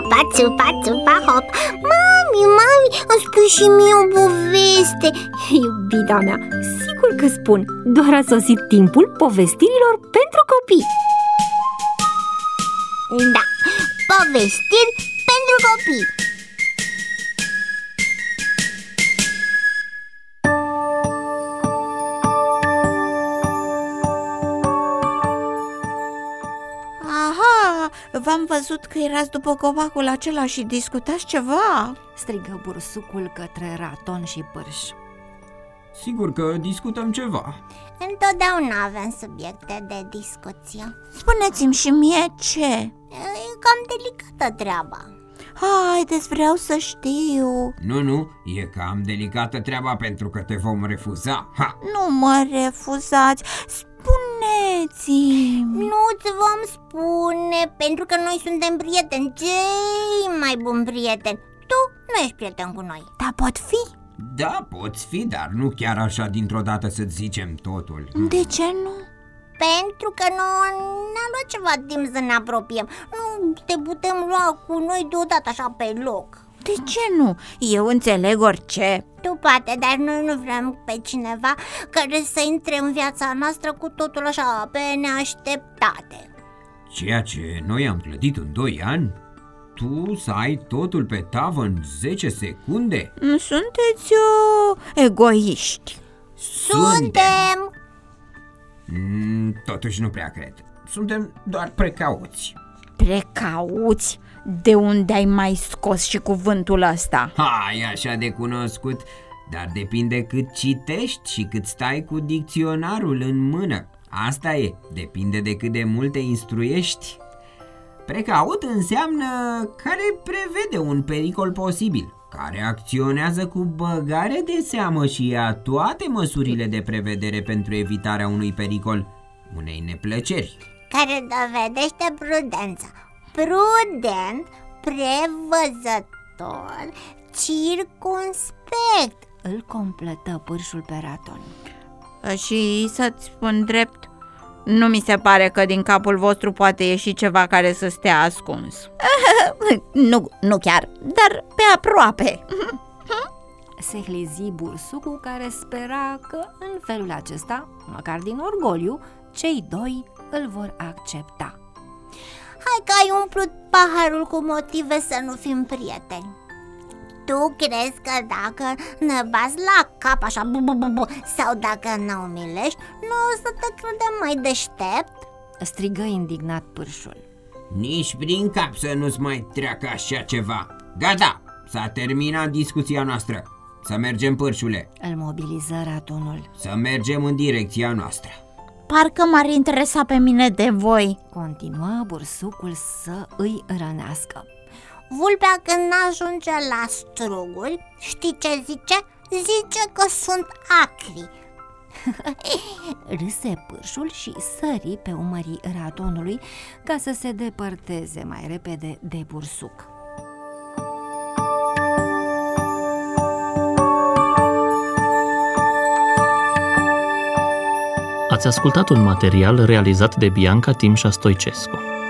țupa, țupa, țupa, hop. Mami, îmi spui și mie o poveste. Iubita mea, sigur că spun. Doar a sosit timpul povestirilor pentru copii. Da, povestiri pentru copii. Aha, v-am văzut că erați după copacul acela și discutați ceva. Strigă bursucul către Raton și Pârș. Sigur că discutăm ceva. Întotdeauna avem subiecte de discuție. Spuneți-mi și mie ce. E cam delicată treaba. Haideți, vreau să știu. Nu, e cam delicată treaba pentru că te vom refuza. Ha! Nu mă refuzați, spuneți-mi. Nu-ți vom spune, pentru că noi suntem prieteni, cei mai buni prieteni. Tu nu ești prieten cu noi. Dar pot fi? Da, poți fi, dar nu chiar așa dintr-o dată să-ți zicem totul. De ce nu? Pentru că ne-a luat ceva timp să ne apropiem. Nu te putem lua cu noi deodată așa pe loc. De ce nu? Eu înțeleg orice. Tu poate, dar noi nu vrem pe cineva care să intre în viața noastră cu totul așa pe neașteptate. Ceea ce noi am clădit în 2 ani, tu să ai totul pe tavă în 10 secunde? Sunteți egoiști. Suntem! Totuși nu prea cred. Suntem doar precauți. Precauți? De unde ai mai scos și cuvântul ăsta? Hai, așa de cunoscut, dar depinde cât citești și cât stai cu dicționarul în mână. Asta e, depinde de cât de mult te instruiești. Precaut înseamnă care prevede un pericol posibil, care acționează cu băgare de seamă și ia toate măsurile de prevedere pentru evitarea unui pericol, unei neplăceri. Care dovedește prudența. Prudent, prevăzător, circumspect. Îl completă Pârșul pe Raton. Și să-ți spun drept, nu mi se pare că din capul vostru poate ieși ceva care să stea ascuns. Nu chiar, dar pe aproape. Se hlizi bursucul, care spera că în felul acesta, măcar din orgoliu, cei doi îl vor accepta. Hai că ai umplut paharul cu motive să nu fim prieteni. Tu crezi că dacă ne bați la cap așa sau dacă ne umilești, nu o să te credem mai deștept? Strigă indignat Pârșul. Nici prin cap să nu-ți mai treacă așa ceva. Gata, s-a terminat discuția noastră. Să mergem, Pârșule. Îl mobiliză Ratonul. Să mergem în direcția noastră. Parcă m-ar interesa pe mine de voi. Continuă bursucul să îi rănească. Vulpea când ajunge la struguri, știi ce zice? Zice că sunt acri. Râse Pârșul și sări pe umării Ratonului ca să se depărteze mai repede de bursuc. Ați ascultat un material realizat de Bianca Timșa Stoicescu.